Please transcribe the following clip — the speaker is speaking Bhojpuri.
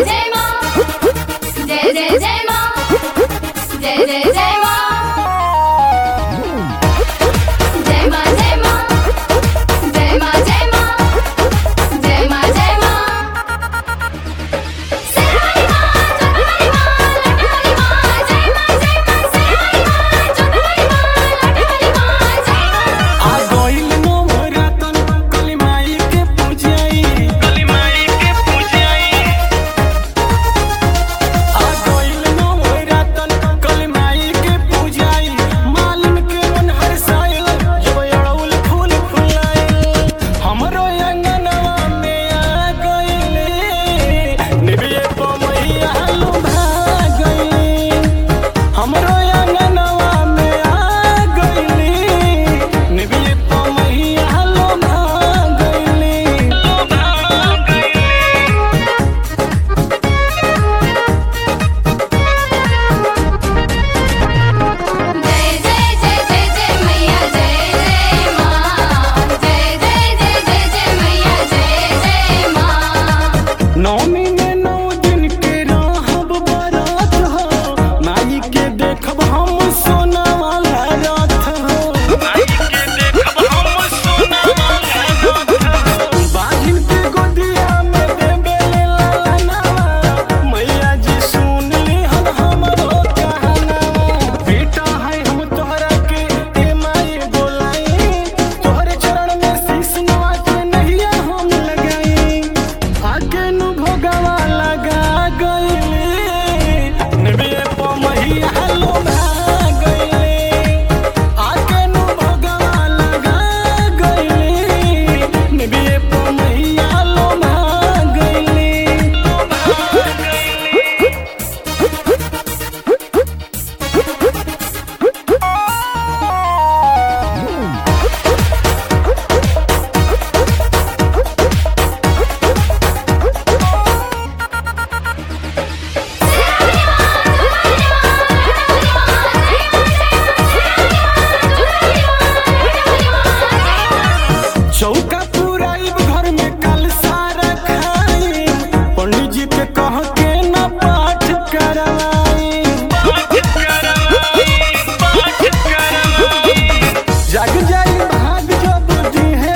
जय मां जय जय जय मां जय जय जय मां जय मां जय मां जय मां जय मां जय मां जय मां सिराई मां चुनरी मां लटकली मां जय मां सिराई मां चुनरी मां लटकली मां जय मां आ गइल नवरातन कली माई के पूजाई आ गइल नवरातन कली माई के पूजाई मालिन के मन हरसाइल जब अड़उल फूल फुलाइल हमरो अंगनवा में आ गइले निबिये पमैया लुभा गइले हमरो अंगनवा में आ गइले निबिये पमैया लुभा गइले जय जय जय जय जय मैया जय जय मां जय जय जय जय जय मैया जय जय मां नौमी में 9 दिन के रहब बरात हो माई के देखब हम सोना वाला रात हो बाजिन के गोदिया में देबे लालनावा मैया जी सुन ली हमरो कहनावा बेटा है हम तोहरा के ए माई बोलाई तोहरे चरण में शीश नवा के नहिया हम लगाई आगे नु भोगवा लगा गइले निबिये पमहिया लोभा गइले आगे नु भोगवा लगा गइले निबिये पमहिया लोभा गइले चौका पुराइब घर में कल सारा खाई पंडित जी के कह के न पाठ करवाई जाग जाई भाग जो बुद्धि है